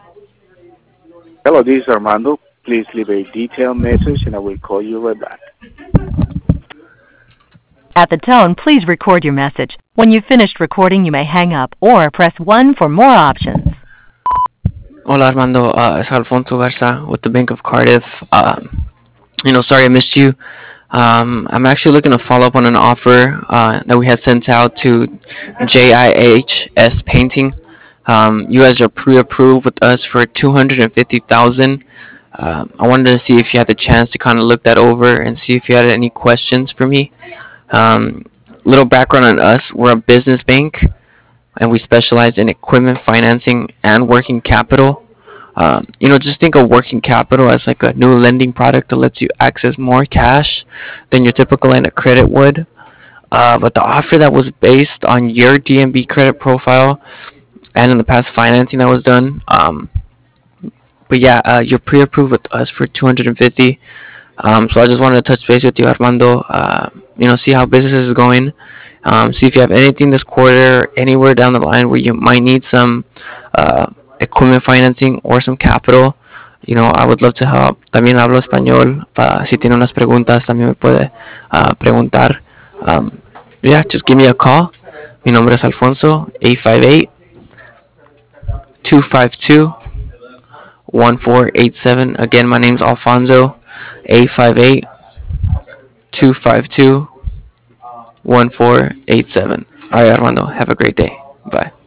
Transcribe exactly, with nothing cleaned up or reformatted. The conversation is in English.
Hello, this is Armando. Please leave a detailed message and I will call you right back. At the tone, please record your message. When you've finished recording, you may hang up or press one for more options. Hola Armando, uh, es Alfonso Garza with the Bank of Cardiff. Um, you know, sorry I missed you. Um, I'm actually looking to follow up on an offer uh, that we had sent out to J I H S Painting. Um, you guys are pre-approved with us for two hundred fifty thousand. Um, I wanted to see if you had the chance to kind of look that over and see if you had any questions for me. Um, Little background on us: we're a business bank, and we specialize in equipment financing and working capital. Um, you know, just think of working capital as like a new lending product that lets you access more cash than your typical line of credit would. Uh, but the offer that was based on your D M B credit profile and in the past financing that was done. Um, but yeah, uh, you're pre-approved with us for two hundred fifty. Um, so I just wanted to touch base with you, Armando. Uh, you know, see how business is going. Um, see if you have anything this quarter, anywhere down the line where you might need some uh, equipment financing or some capital. You know, I would love to help. También hablo español. Para, si tiene unas preguntas, también me puede uh, preguntar. Um, yeah, just give me a call. Mi nombre es Alfonso, eight five eight, two five two, one four eight seven. Again, my name's Alfonso, eight five eight, two five two, one four eight seven. All right, Armando, have a great day. Bye.